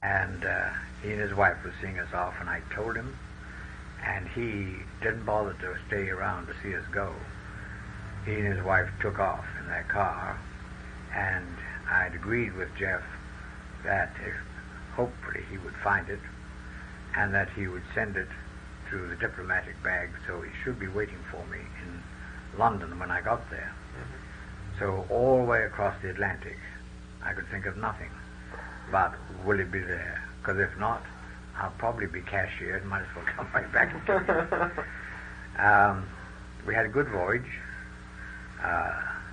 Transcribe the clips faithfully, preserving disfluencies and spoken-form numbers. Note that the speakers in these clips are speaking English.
And uh, he and his wife were seeing us off, and I told him, and he didn't bother to stay around to see us go. He and his wife took off in their car, and I'd agreed with Jeff that if hopefully he would find it, and that he would send it through the diplomatic bag, so he should be waiting for me in London when I got there. Mm-hmm. So all the way across the Atlantic, I could think of nothing but will it be there? Because if not, I'll probably be cashiered and might as well come right back and get it. Um, we had a good voyage. Uh,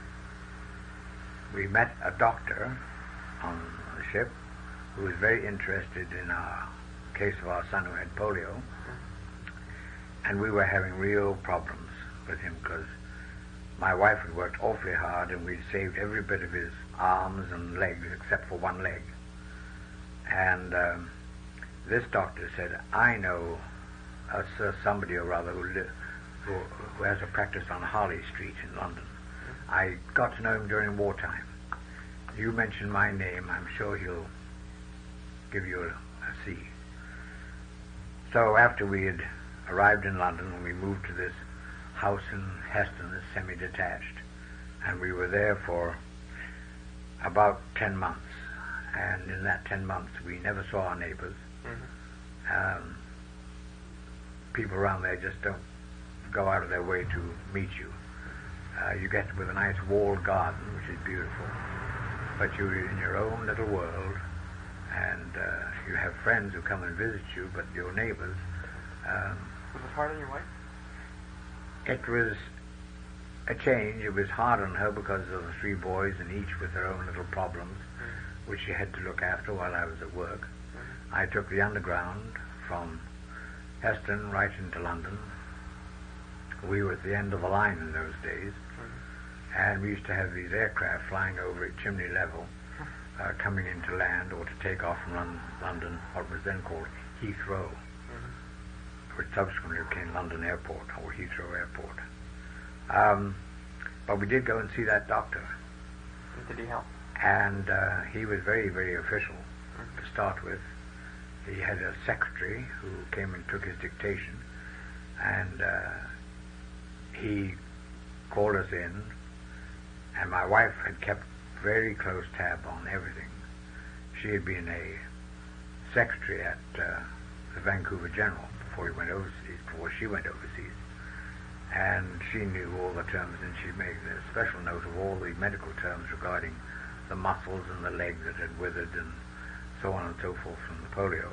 we met a doctor on the ship who was very interested in our case of our son who had polio, and we were having real problems with him because my wife had worked awfully hard and we'd saved every bit of his arms and legs except for one leg. And um, this doctor said, I know uh, sir, somebody or other who, li- who, who has a practice on Harley Street in London. I got to know him during wartime. You mention my name, I'm sure he'll give you a, a seat. So after we had arrived in London, we moved to this house in Heston, that's semi-detached, and we were there for about ten months. And in that ten months, we never saw our neighbors. Mm-hmm. Um, people around there just don't go out of their way to meet you. Uh, you get with a nice walled garden, which is beautiful, but you're in your own little world, and uh, you have friends who come and visit you, but your neighbors... Um, was it hard on your wife? It was a change. It was hard on her because of the three boys, and each with their own little problems, mm-hmm. which she had to look after while I was at work. Mm-hmm. I took the underground from Heston right into London. We were at the end of the line in those days, mm-hmm. and we used to have these aircraft flying over at chimney level, uh, coming into land or to take off from Lon- London, what was then called Heathrow, mm-hmm. which subsequently became London Airport or Heathrow Airport. Um, but we did go and see that doctor. Did he help? And uh, he was very, very official mm-hmm. to start with. He had a secretary who came and took his dictation, and uh, he called us in, and my wife had kept very close tab on everything. She had been a secretary at uh, the Vancouver General before he went overseas, before she went overseas, and she knew all the terms, and she made a special note of all the medical terms regarding the muscles and the legs that had withered and so on and so forth from the polio.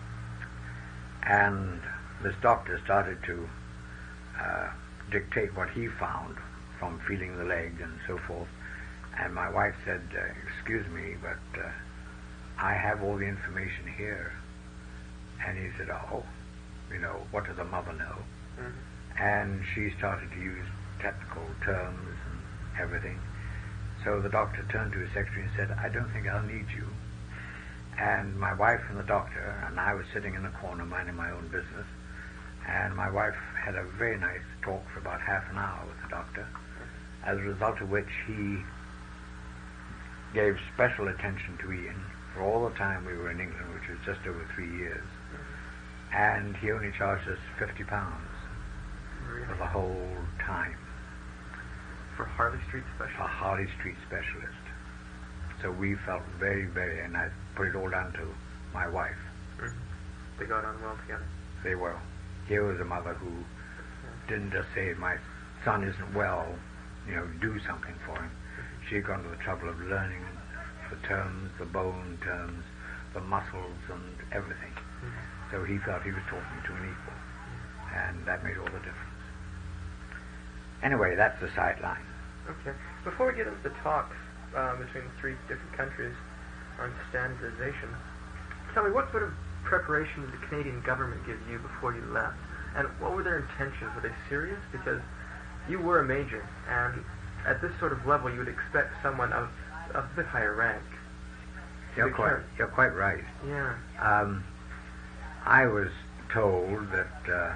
And this doctor started to uh, dictate what he found from feeling the leg and so forth. And my wife said, uh, excuse me, but uh, I have all the information here. And he said, oh, you know, what does a mother know? Mm-hmm. And she started to use technical terms and everything. So the doctor turned to his secretary and said, I don't think I'll need you. And my wife and the doctor, and I was sitting in the corner minding my own business, and my wife had a very nice talk for about half an hour with the doctor, as a result of which he gave special attention to Ian for all the time we were in England, which was just over three years. And he only charged us fifty pounds really? for the whole time. For Harley Street specialist? A Harley Street specialist. So we felt very, very, and I put it all down to my wife. Mm-hmm. They got on well together. They were. Here was a mother who yeah. didn't just say, my son isn't well, you know, do something for him. Mm-hmm. She had gone to the trouble of learning the terms, the bone terms, the muscles and everything. Mm-hmm. So he felt he was talking to an equal. Mm-hmm. And that made all the difference. Anyway, that's the sideline. Okay. Before we get into the talks uh, between the three different countries on standardization, tell me, what sort of preparation did the Canadian government give you before you left? And what were their intentions? Were they serious? Because you were a major, and at this sort of level you would expect someone of, of a bit higher rank. You're quite, you're quite right. Yeah. Um, I was told that uh,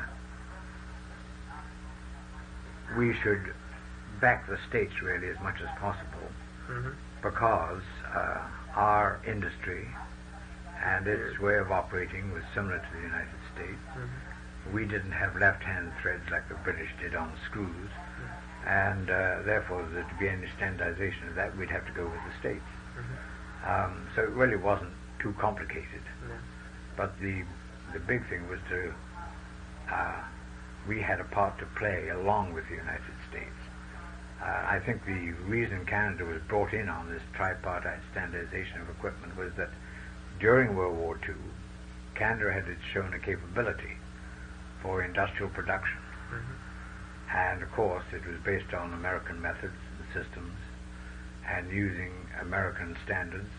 we should back the states really as much as possible, mm-hmm. because uh, our industry and its way of operating was similar to the United States. Mm-hmm. We didn't have left-hand threads like the British did on screws, mm-hmm. and uh, therefore, there to be any standardization of that, we'd have to go with the States. Mm-hmm. Um, so it really wasn't too complicated. Yeah. But the the big thing was to uh, we had a part to play along with the United States. Uh, I think the reason Canada was brought in on this tripartite standardization of equipment was that during World War Two, Canada had shown a capability for industrial production. Mm-hmm. And of course, it was based on American methods and systems and using American standards.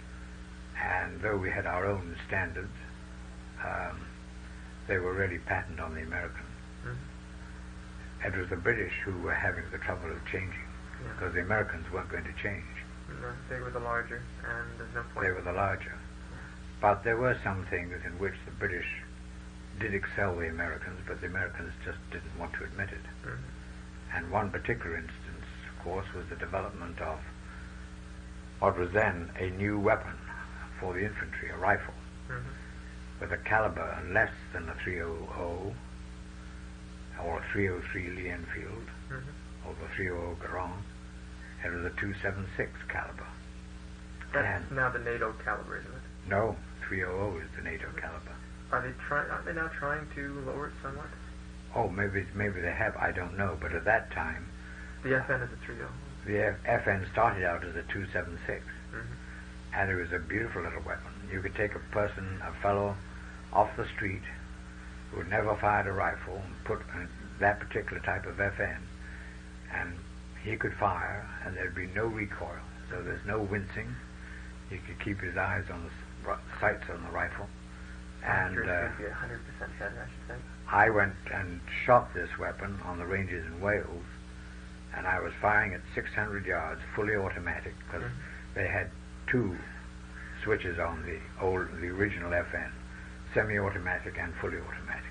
And though we had our own standards, um, they were really patterned on the Americans. Mm-hmm. It was the British who were having the trouble of changing, yeah. because the Americans weren't going to change. No, they were the larger, and there's no point. They were the larger. Yeah. But there were some things in which the British did excel the Americans, but the Americans just didn't want to admit it. Mm-hmm. And one particular instance, of course, was the development of what was then a new weapon for the infantry, a rifle, mm-hmm. with a caliber less than a three hundred or a three oh three Lee Enfield, mm-hmm. or the three hundred Garand. It was a two seventy-six caliber. That's and now the NATO caliber, isn't it? No, three hundred is the NATO caliber. Are they trying? Aren't they now trying to lower it somewhat? Oh, maybe maybe they have. I don't know. But at that time, the F N is a three hundred. The F- FN started out as a two seventy-six, mm-hmm. and it was a beautiful little weapon. You could take a person, a fellow, off the street who had never fired a rifle, and put uh, that particular type of F N, and he could fire, and there'd be no recoil. So there's no wincing. He could keep his eyes on the s- sights on the rifle. And uh, one hundred percent better, I should say. I went and shot this weapon on the ranges in Wales, and I was firing at six hundred yards, fully automatic, because mm-hmm. they had two switches on the old, the original F N, semi-automatic and fully automatic.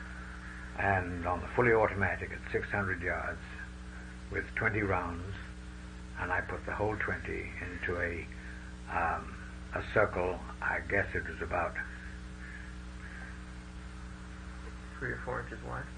And on the fully automatic at six hundred yards, with twenty rounds, and I put the whole twenty into a um, a circle. I guess it was about three or four inches wide.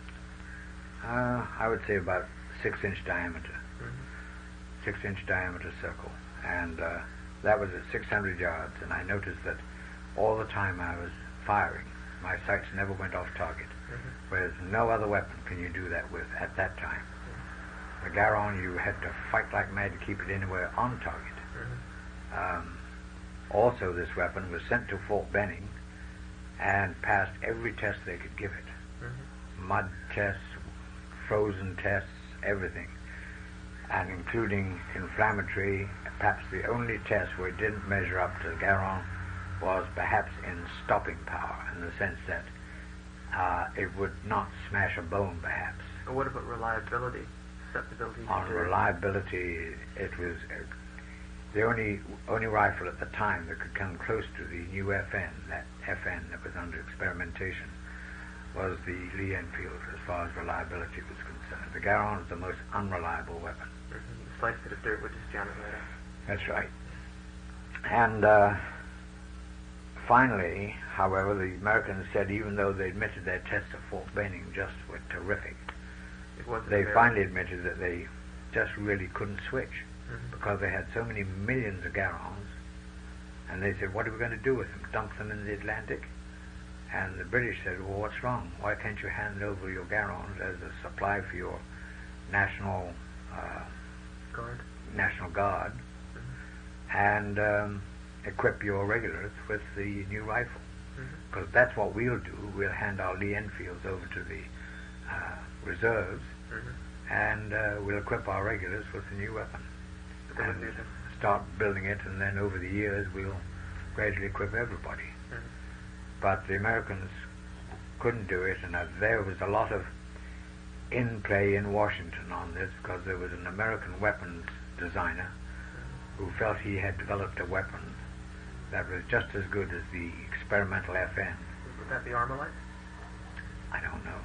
Uh, I would say about six inch diameter, mm-hmm. six inch diameter circle, and uh, that was at six hundred yards. And I noticed that all the time I was firing, my sights never went off target. Mm-hmm. Whereas no other weapon can you do that with at that time. Mm-hmm. The Garand, you had to fight like mad to keep it anywhere on target. Mm-hmm. Um, also, this weapon was sent to Fort Benning and passed every test they could give it. Mm-hmm. Mud tests, frozen tests, everything. And including inflammatory, perhaps the only test where it didn't measure up to the Garand was perhaps in stopping power, in the sense that uh, it would not smash a bone, perhaps. But what about reliability, susceptibility? On reliability, it was uh, the only only rifle at the time that could come close to the new F N, that F N that was under experimentation, was the Lee Enfield, as far as reliability was concerned. The Garand is the most unreliable weapon. Mm-hmm. The slightest bit of dirt would just jam it right up. That's right. And uh, finally, however, the Americans said, even though they admitted their tests at Fort Benning just were terrific, it wasn't they very finally admitted that they just really couldn't switch, mm-hmm. because they had so many millions of Garands. And they said, what are we going to do with them? Dump them in the Atlantic? And the British said, well, what's wrong? Why can't you hand over your Garands as a supply for your national uh, guard, national guard, mm-hmm. and um, equip your regulars with the new rifle? Because mm-hmm. that's what we'll do. We'll hand our Lee Enfields over to the uh, reserves, mm-hmm. and uh, we'll equip our regulars with the new weapon. And start building it, and then over the years we'll gradually equip everybody. Mm-hmm. But the Americans couldn't do it, and uh, there was a lot of in-play in Washington on this, because there was an American weapons designer mm-hmm. who felt he had developed a weapon that was just as good as the experimental F N. Would that be Armalite? I don't know.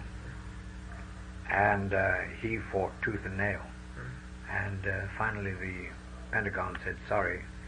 And uh, he fought tooth and nail. Mm-hmm. And uh, finally the Pentagon said, sorry,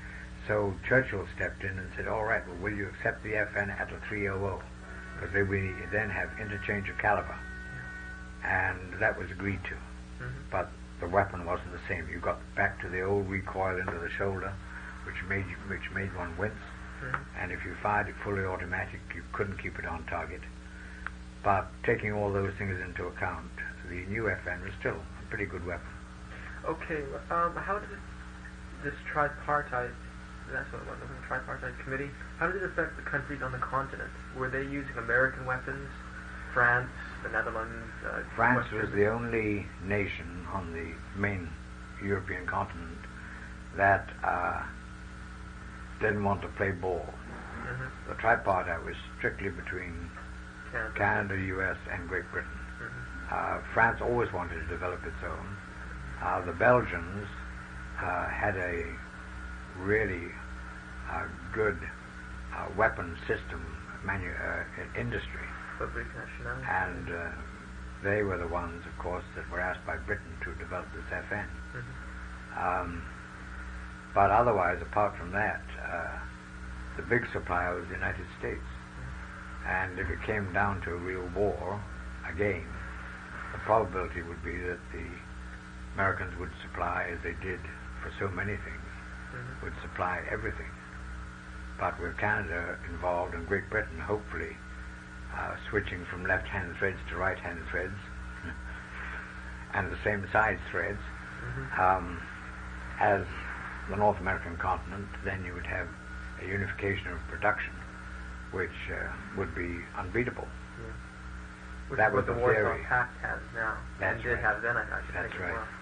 so Churchill stepped in and said, all right, well, will you accept the F N at a three hundred? Because they we then have interchange of caliber. And that was agreed to. Mm-hmm. But the weapon wasn't the same. You got back to the old recoil into the shoulder, which made you, which made one wince. Mm-hmm. And if you fired it fully automatic, you couldn't keep it on target. But taking all those things into account, the new F N was still a pretty good weapon. Okay, um, how did this tripartite, that's what it was, the tripartite committee, how did it affect the countries on the continent? Were they using American weapons? France, the Netherlands, uh, France Western- was the only nation on the main European continent that uh, didn't want to play ball. Mm-hmm. The tripartite was strictly between Canada, Canada, U S, and Great Britain. Mm-hmm. Uh, France always wanted to develop its own. Uh, the Belgians uh, had a really uh, good uh, weapon system manu- uh, industry. Fabrique Nationale. And uh, they were the ones, of course, that were asked by Britain to develop this F N. Mm-hmm. Um, but otherwise, apart from that, uh, the big supplier was the United States. And if it came down to a real war, again, the probability would be that the Americans would supply, as they did for so many things, Mm-hmm. would supply everything. But with Canada involved and Great Britain, hopefully, uh, switching from left-hand threads to right-hand threads, and the same size threads, Mm-hmm. um, as the North American continent, then you would have a unification of production, which uh, would be unbeatable. Yeah. Which That is was what the the Warsaw theory. Pact has now. That's and did right. have then, I, I should That's think right. as well.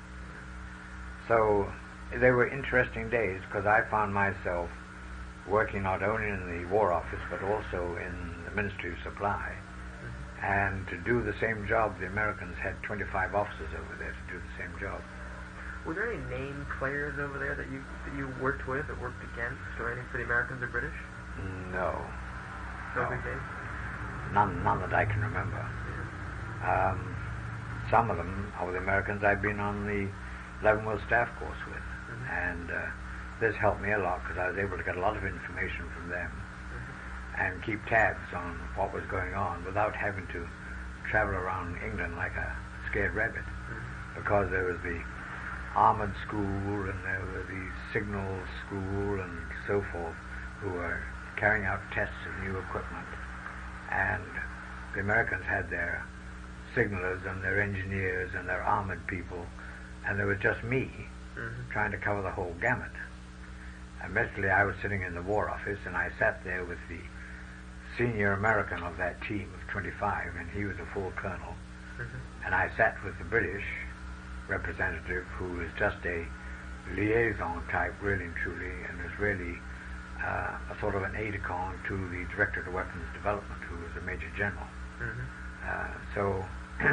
So they were interesting days because I found myself working not only in the War Office but also in the Ministry of Supply. Mm-hmm. And to do the same job, the Americans had twenty-five officers over there to do the same job. Were there any name players over there that you that you worked with or worked against, or any for the Americans or British? No. No No. big names? None, none that I can remember. Um, some of them, of the Americans, I've been on the Leavenworth staff course with. Mm-hmm. And uh, this helped me a lot because I was able to get a lot of information from them Mm-hmm. and keep tabs on what was going on without having to travel around England like a scared rabbit. Mm-hmm. Because there was the armored school and there were the signal school and so forth who were carrying out tests of new equipment. And the Americans had their signalers and their engineers and their armored people, and there was just me Mm-hmm. trying to cover the whole gamut. And basically I was sitting in the War Office and I sat there with the senior American of that team of twenty-five, and he was a full colonel. Mm-hmm. And I sat with the British representative who was just a liaison type, really and truly, and was really uh, a sort of an aide-de-camp to the Director of Weapons Development, who was a Major General. Mm-hmm. Uh, so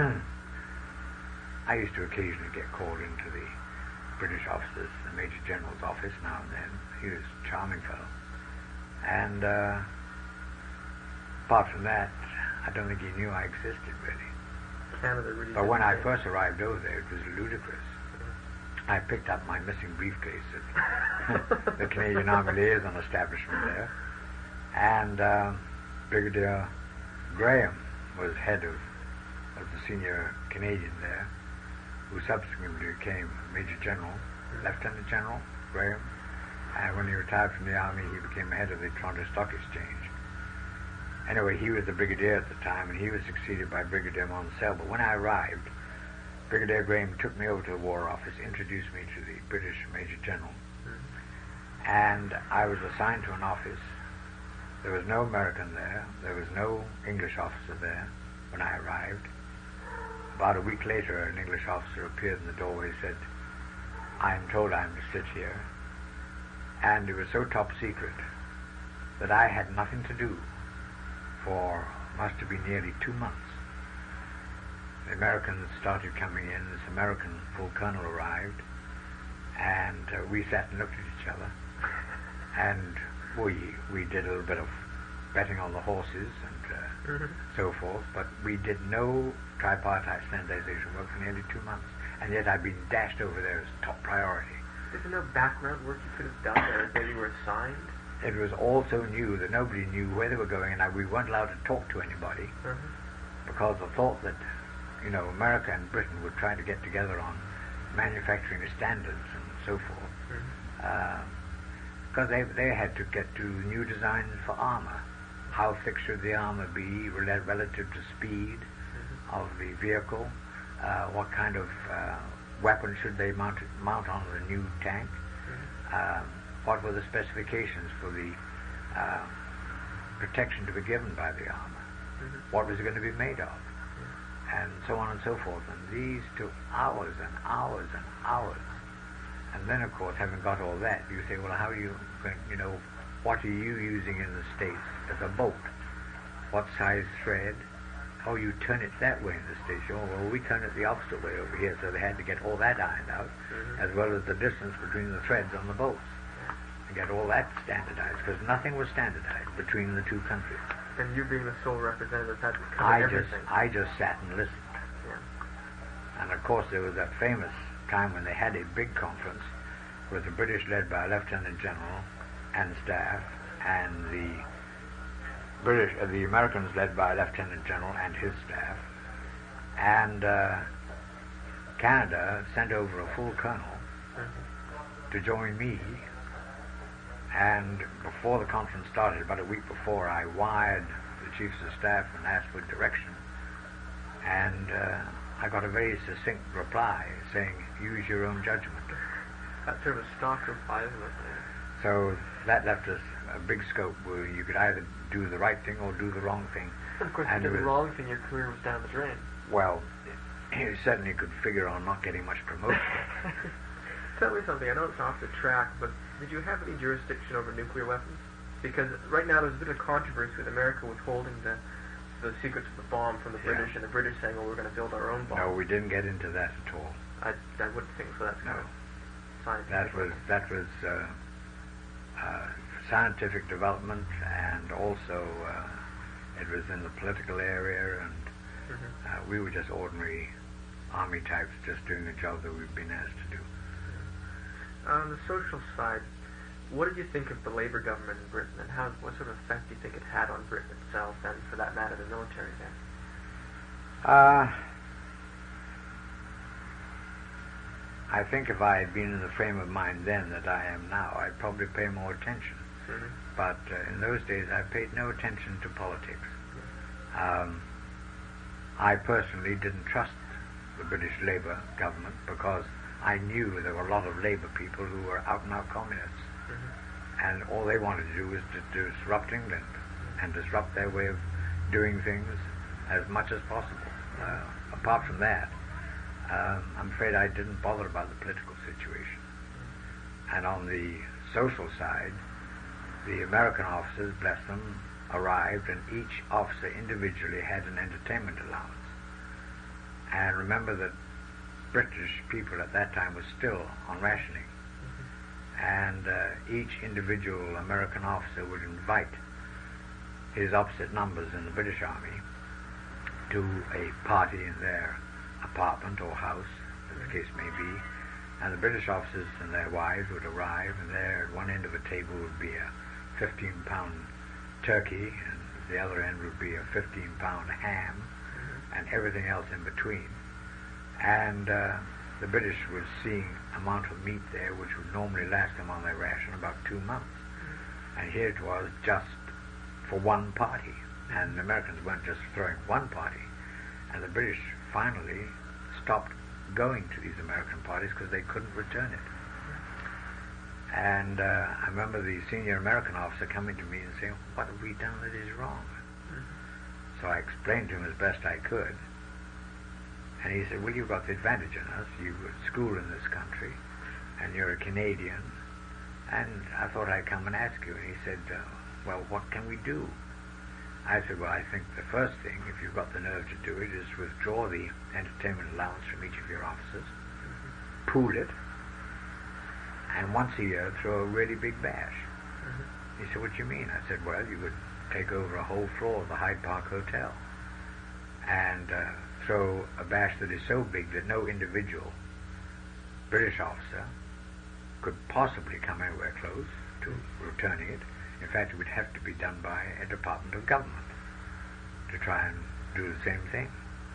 I used to occasionally get called into the British officers, the Major General's office now and then. He was a charming fellow. And uh, apart from that, I don't think he knew I existed, really. Canada really But when I didn't first arrived over there, it was ludicrous. I picked up my missing briefcase at the Canadian Army Liaison Establishment there, and uh, Brigadier Graham was head of, of the senior Canadian there, who subsequently became Major General, Lieutenant General Graham, and when he retired from the Army, he became head of the Toronto Stock Exchange. Anyway, he was the brigadier at the time, and he was succeeded by Brigadier Monsell. But when I arrived, Brigadier Graham took me over to the War Office, introduced me to the British Major General, Mm-hmm. and I was assigned to an office. There was no American there. There was no English officer there when I arrived. About a week later, an English officer appeared in the doorway and said, "I'm told I'm to sit here." And it was so top secret that I had nothing to do for must have been nearly two months. The Americans started coming in. This American full colonel arrived, and uh, we sat and looked at each other, and we we did a little bit of betting on the horses and uh, Mm-hmm. so forth, but we did no tripartite standardization work for nearly two months, and yet I'd been dashed over there as top priority. Is there no background work you could have done, or that you were assigned? It was all so new that nobody knew where they were going, and we weren't allowed to talk to anybody Uh-huh. because the thought that, you know, America and Britain would try to get together on manufacturing standards and so forth. Mm-hmm. Because they they had to get to new designs for armor. How thick should the armor be rel- relative to speed Mm-hmm. of the vehicle? Uh, what kind of uh, weapon should they mount, mount on the new tank? Mm-hmm. Um, what were the specifications for the uh, protection to be given by the armor? Mm-hmm. What was it going to be made of? And so on and so forth. And these took hours and hours and hours. And then, of course, having got all that, you say, well, how are you going, you know, what are you using in the States as a bolt? What size thread? Oh, you turn it that way in the States. Oh, well, we turn it the opposite way over here, so they had to get all that ironed out, Mm-hmm. as well as the distance between the threads on the bolts. And get all that standardized, because nothing was standardized between the two countries. And you being the sole representative had to cover I just, everything. I just sat and listened. Yeah. And of course, there was that famous time when they had a big conference with the British led by a Lieutenant General and staff, and the British, uh, the Americans led by a Lieutenant General and his staff, and uh, Canada sent over a full colonel Mm-hmm. to join me. And before the conference started, about a week before, I wired the chiefs of staff and asked for direction. And uh, I got a very succinct reply saying, use your own judgment. That's sort of a stock reply, isn't it? So that left us a big scope where you could either do the right thing or do the wrong thing. Of course, And if you it did the was- wrong thing, your career was down the drain. Well, you certainly could figure on not getting much promotion. Tell me something. I know it's off the track, but did you have any jurisdiction over nuclear weapons? Because right now there's a bit of controversy with America withholding the the secrets of the bomb from the Yeah. British, and the British saying, "Well, we're going to build our own bomb." No, we didn't get into that at all. I I wouldn't think so. That's No. kind of scientific. That was that was uh, uh, scientific development, and also uh, it was in the political area, and Mhm. uh, we were just ordinary army types, just doing the job that we've been asked to do. On the social side, what did you think of the Labour government in Britain, and how what sort of effect do you think it had on Britain itself, and for that matter, the military there? Uh, I think if I had been in the frame of mind then that I am now, I'd probably pay more attention. Mhm. But uh, in those days, I paid no attention to politics. Um, I personally didn't trust the British Labour government because I knew there were a lot of Labour people who were out-and-out communists. Mhm. And all they wanted to do was to disrupt England and disrupt their way of doing things as much as possible. Uh, apart from that, um, I'm afraid I didn't bother about the political situation. And on the social side, the American officers, bless them, arrived, and each officer individually had an entertainment allowance. And remember that British people at that time were still on rationing. And uh, each individual American officer would invite his opposite numbers in the British Army to a party in their apartment or house, as the case may be. And the British officers and their wives would arrive, and there at one end of a table would be a fifteen pound turkey, and at the other end would be a fifteen pound ham, and everything else in between. And uh, the British was seeing amount of meat there which would normally last them on their ration about two months. And here it was just for one party. And the Americans weren't just throwing one party. And the British finally stopped going to these American parties because they couldn't return it. And uh, I remember the senior American officer coming to me and saying, "What have we done that is wrong?" So I explained to him as best I could. And he said, "Well, you've got the advantage on us. You were at school in this country, and you're a Canadian. And I thought I'd come and ask you." And he said, uh, "Well, what can we do?" I said, "Well, I think the first thing, if you've got the nerve to do it, is withdraw the entertainment allowance from each of your officers, pool it, and once a year throw a really big bash." He said, "What do you mean?" I said, "Well, you would take over a whole floor of the Hyde Park Hotel and uh, throw a bash that is so big that no individual British officer could possibly come anywhere close to returning it. In fact, it would have to be done by a department of government to try and do the same thing.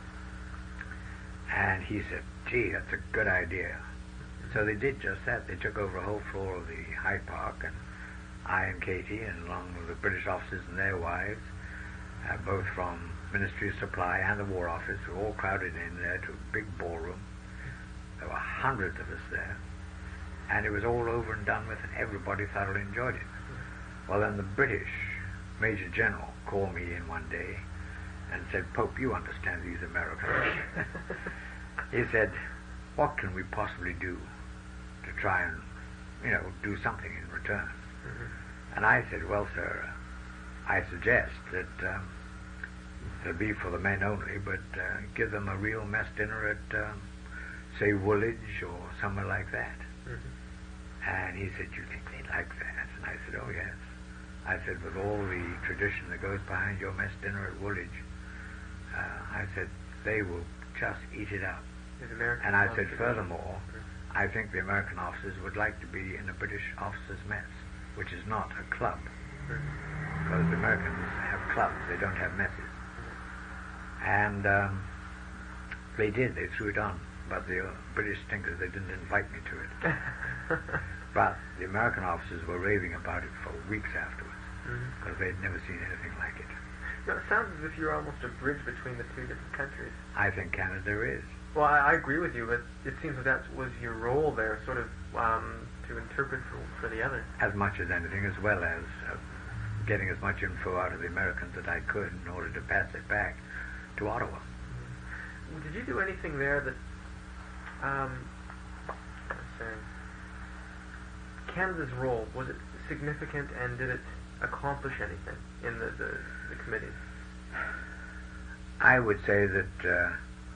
And he said, gee, that's a good idea. So they did just that. They took over a whole floor of the Hyde Park, and I and Katie, and along with the British officers and their wives, uh, both from Ministry of Supply and the War Office, were all crowded in there to a big ballroom. There were hundreds of us there, and it was all over and done with, and everybody thoroughly enjoyed it. Well, then the British Major General called me in one day and said, Pope, you understand these Americans. He said, what can we possibly do to try and, you know, do something in return? Mm-hmm. And I said, well, sir, I suggest that um, it'll be for the men only, but uh, give them a real mess dinner at, um, say, Woolwich or somewhere like that. Mm-hmm. And he said, you think they'd like that? And I said, oh, yes. I said, with all the tradition that goes behind your mess dinner at Woolwich, uh, I said, they will just eat it up. And I said, furthermore, I think the American officers would like to be in a British officers' mess, which is not a club. Because the Americans have clubs, they don't have messes. And um, they did, they threw it on. But the uh, British stinkers, they didn't invite me to it. But the American officers were raving about it for weeks afterwards, because mm-hmm. they'd never seen anything like it. Now, it sounds as if you're almost a bridge between the two different countries. I think Canada is. Well, I, I agree with you, but it seems that that was your role there, sort of um, to interpret for, for the other. As much as anything, as well as uh, getting as much info out of the Americans that I could in order to pass it back to Ottawa. Mm-hmm. Did you do anything there that, um, let's say, Canada's role, was it significant, and did it accomplish anything in the, the, the committees? I would say that uh,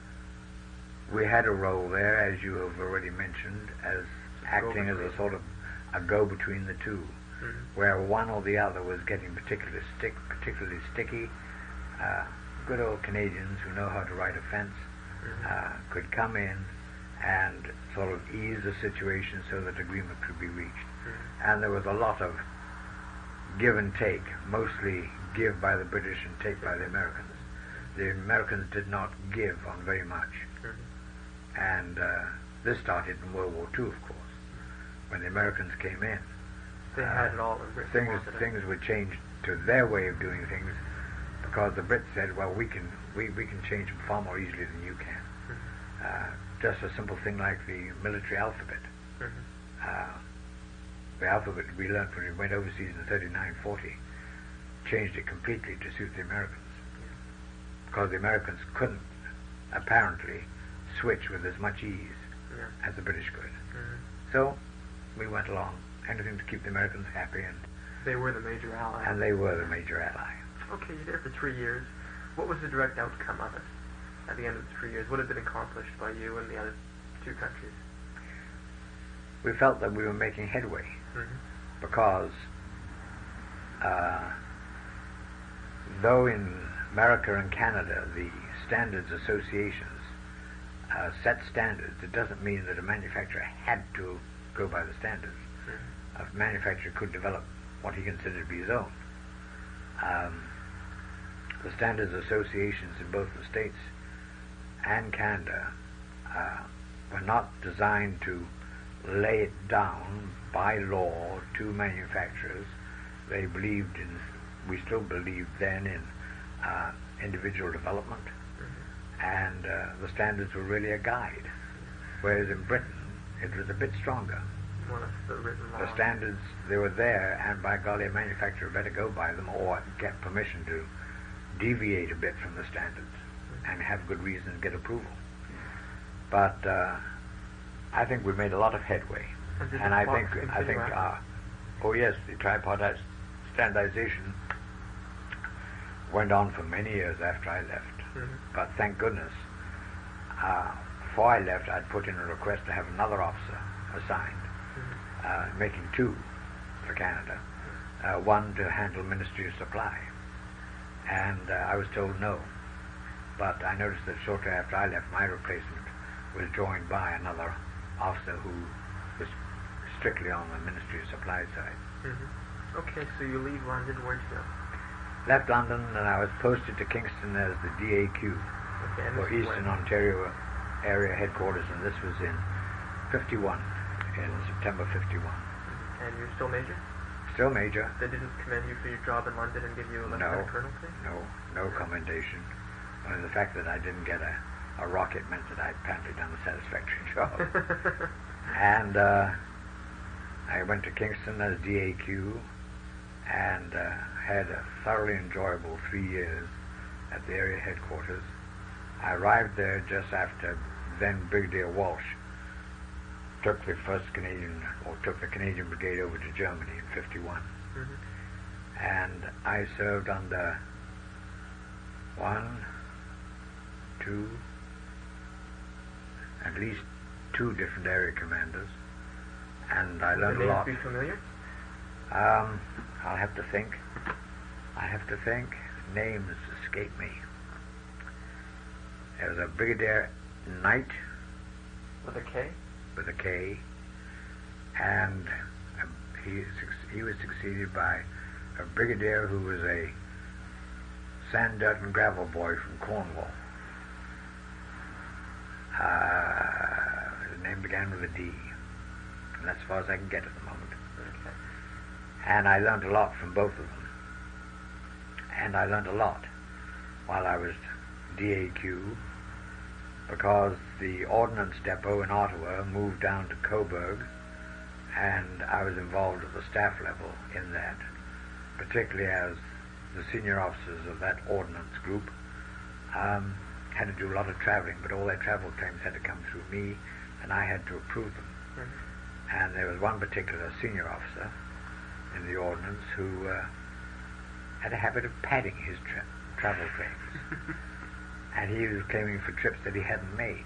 we had a role there, as you have already mentioned, as acting as a sort of a go-between the two, mm-hmm. where one or the other was getting particularly stick, particularly sticky. Uh, good old Canadians who know how to ride a fence mm-hmm. uh, could come in and sort of ease the situation so that agreement could be reached. Mm-hmm. And there was a lot of give and take, mostly give by the British and take by the Americans. The Americans did not give on very much. Mm-hmm. And uh, this started in World War Two, of course, when the Americans came in. They uh, had it all in Britain. Things, things were changed to their way of doing things because the Brits said, well, we can, we, we can change them far more easily than you can. Mm-hmm. Uh, just a simple thing like the military alphabet. Mm-hmm. Uh, the alphabet we learned when we went overseas in thirty-nine forty changed it completely to suit the Americans. Yeah. Because the Americans couldn't, apparently, switch with as much ease yeah. as the British could. Mm-hmm. So, we went along, anything to keep the Americans happy. And they were the major ally. And they were the major ally. Okay, you're there for three years. What was the direct outcome of it at the end of the three years? What had been accomplished by you and the other two countries? We felt that we were making headway mm-hmm. because uh, though in America and Canada the standards associations uh, set standards, it doesn't mean that a manufacturer had to go by the standards. Mm-hmm. A manufacturer could develop what he considered to be his own. Um, the standards associations in both the States and Canada uh, were not designed to lay it down by law to manufacturers. They believed in, we still believed then in uh, individual development, mm-hmm. and uh, the standards were really a guide, whereas in Britain it was a bit stronger. Well, the, written law. The standards, they were there, and by golly, a manufacturer better go by them or get permission to deviate a bit from the standards mm-hmm. and have good reason to get approval. But uh, I think we made a lot of headway, and, and I think I think uh, oh yes, the tripartite standardization went on for many years after I left. Mm-hmm. But thank goodness, uh, before I left, I'd put in a request to have another officer assigned, mm-hmm. uh, making two for Canada, uh, one to handle Ministry of Supply, and uh, I was told no. But I noticed that shortly after I left, my replacement was joined by another officer who was strictly on the Ministry of Supply side. Mm-hmm. Okay, so you leave London. Where'd you go? Left London, and I was posted to Kingston as the D A Q Okay, and for this is Eastern when? Ontario area headquarters, and this was in fifty-one, in September fifty-one. And you're still major? Still major. They didn't commend you for your job in London and give you a No, lieutenant colonelcy? no, no commendation. Only the fact that I didn't get a, a rocket meant that I'd apparently done a satisfactory job. And uh, I went to Kingston as D A Q and uh, had a thoroughly enjoyable three years at the area headquarters. I arrived there just after then Brigadier Walsh took the first Canadian, or took the Canadian Brigade over to Germany in fifty-one. Mm-hmm. And I served under one, two, at least two different area commanders, and I learned the a names lot. be familiar? Um, I'll have to think. I have to think. Names escape me. There was a Brigadier Knight With a K? with a K, and uh, he suc- he was succeeded by a brigadier who was a sand, dirt, and gravel boy from Cornwall. Uh, his name began with a D, and that's as far as I can get at the moment. Okay. And I learned a lot from both of them. And I learned a lot while I was D A Q, because the Ordnance Depot in Ottawa moved down to Coburg, and I was involved at the staff level in that, particularly as the senior officers of that ordnance group um, had to do a lot of traveling, but all their travel claims had to come through me, and I had to approve them. Mm-hmm. And there was one particular senior officer in the ordnance who uh, had a habit of padding his tra- travel claims. And he was claiming for trips that he hadn't made.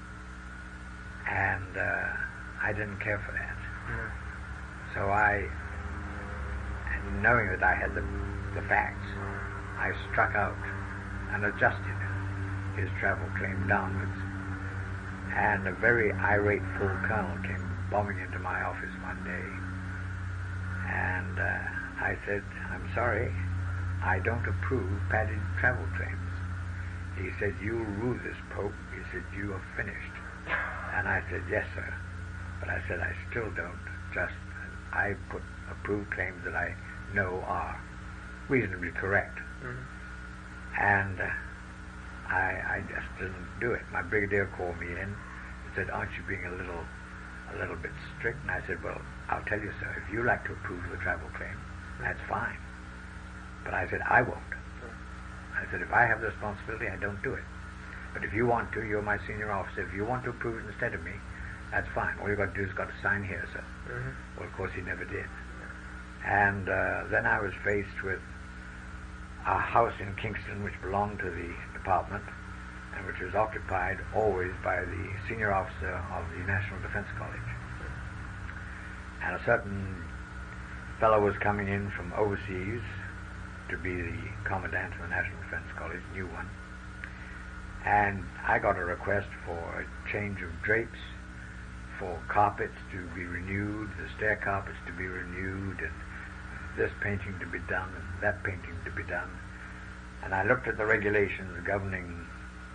And uh, I didn't care for that. Mm. So I, and knowing that I had the, the facts, I struck out and adjusted his travel claim downwards. And a very irate full colonel came bombing into my office one day. And uh, I said, "I'm sorry, I don't approve padded travel claims." He said, "You'll rue this, Pope." He said, "You are finished." And I said, "Yes, sir." But I said, "I still don't. Just, I put approved claims that I know are reasonably correct." Mm-hmm. And uh, I, I just didn't do it. My brigadier called me in and said, "Aren't you being a little, a little bit strict?" And I said, "Well, I'll tell you, sir, if you like to approve the travel claim, that's fine. But I said, I won't. I said, if I have the responsibility, I don't do it. But if you want to, you're my senior officer. If you want to approve it instead of me, that's fine. All you've got to do is got to sign here, sir." Mm-hmm. Well, of course, he never did. And uh, then I was faced with a house in Kingston which belonged to the department and which was occupied always by the senior officer of the National Defense College. And a certain fellow was coming in from overseas to be the commandant of the National Defense College, new one. And I got a request for a change of drapes, for carpets to be renewed, the stair carpets to be renewed, and this painting to be done, and that painting to be done. And I looked at the regulations governing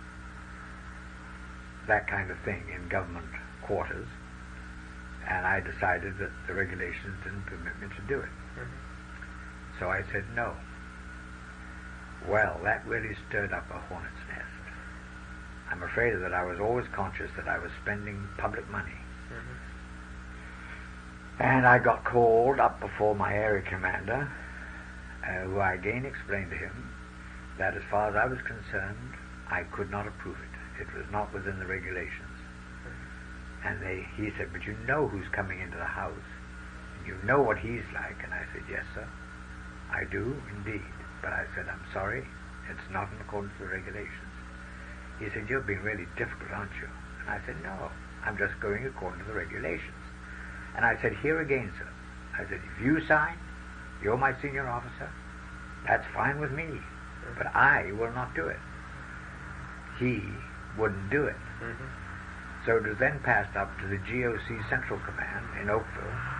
that kind of thing in government quarters, and I decided that the regulations didn't permit me to do it. Mm-hmm. So I said no. Well, that really stirred up a hornet's nest. I'm afraid that I was always conscious that I was spending public money. Mm-hmm. And I got called up before my area commander, uh, who I again explained to him that as far as I was concerned, I could not approve it. It was not within the regulations. And they, he said, "But you know who's coming into the house. And you know what he's like." And I said, "Yes, sir, I do indeed." But I said, "I'm sorry, it's not in accordance with the regulations." He said, "You're being really difficult, aren't you?" And I said, "No, I'm just going according to the regulations." And I said, "Here again, sir," I said, "if you sign, you're my senior officer, that's fine with me, but I will not do it." He wouldn't do it. Mm-hmm. So it was then passed up to the G O C Central Command in Oakville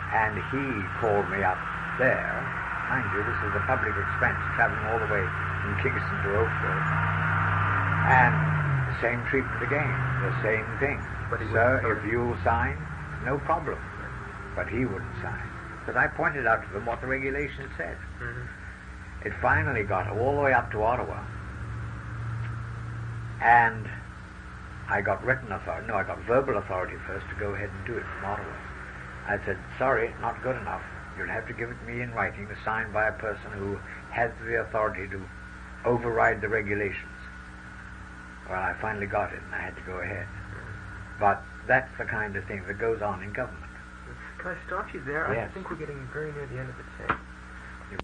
And he called me up there. Mind you, this is a public expense, traveling all the way from Kingston to Oakville. And the same treatment again, the same thing. But he Sir, wouldn't if you'll sign, no problem. But he wouldn't sign. Because I pointed out to them what the regulations said. Mm-hmm. It finally got all the way up to Ottawa. And I got written authority, no, I got verbal authority first to go ahead and do it from Ottawa. I said, sorry, not good enough. You'll have to give it me in writing, signed by a person who has the authority to override the regulations. Well, I finally got it, and I had to go ahead. But that's the kind of thing that goes on in government. Can I stop you there? Yes. I think we're getting very near the end of the tape.